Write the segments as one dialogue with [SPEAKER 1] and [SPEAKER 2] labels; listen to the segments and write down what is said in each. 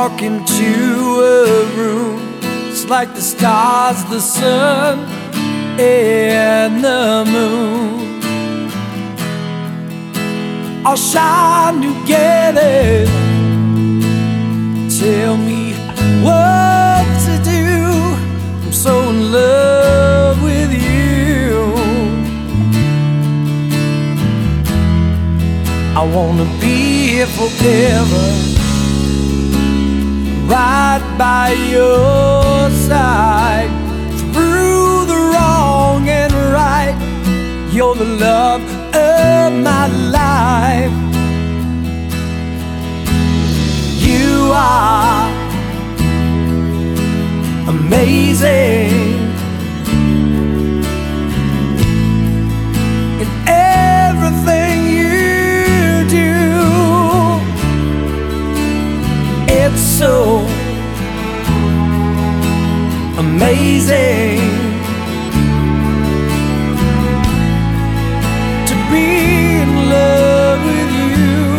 [SPEAKER 1] walk into a room, it's like the stars, the sun, and the moon all shine together. Tell me what to do, I'm so in love with you. I wanna be here forever, right by your side, through the wrong and right. You're the love of my life. You are amazing in everything you do. It's so amazing to be in love with you.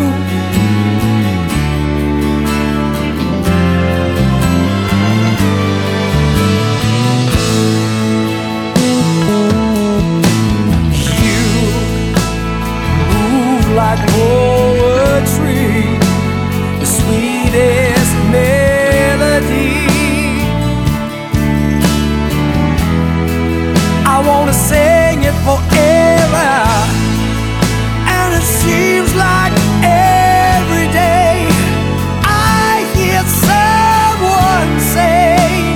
[SPEAKER 1] You move like poetry, the sweetest melody. I wanna sing it forever, and it seems like every day I hear someone say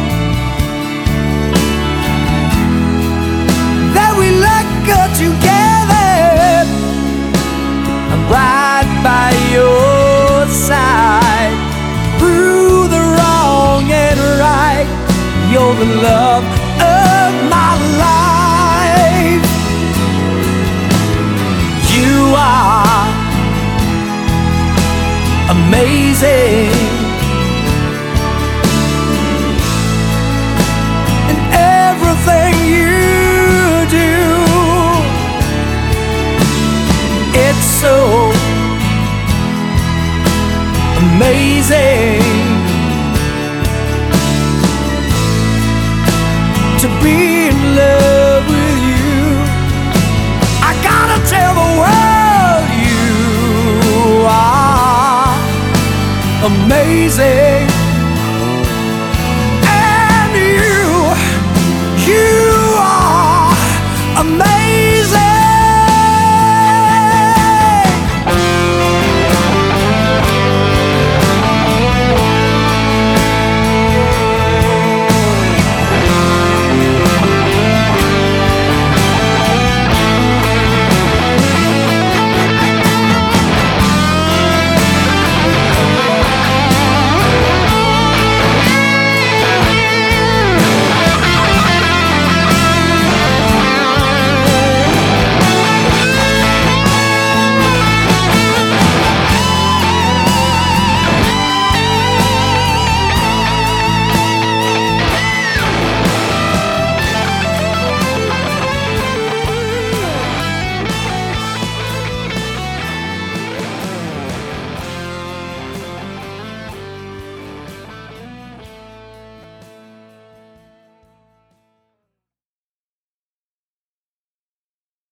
[SPEAKER 1] that we look good together. I'm right by your side, through the wrong and right. You're the love of my life. You are amazing in everything you do. It's so amazing to be in love with you. I gotta tell the world you are amazing.